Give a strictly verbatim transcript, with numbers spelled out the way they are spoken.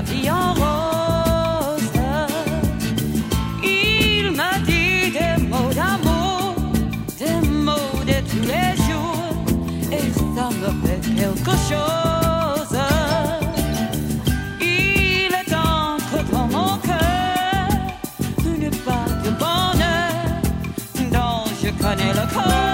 vie en rose. Il m'a dit des mots d'amour, des mots de tous les jours, et ça me fait quelque chose. Il est entre dans mon cœur une part de bonheur dont je connais le code.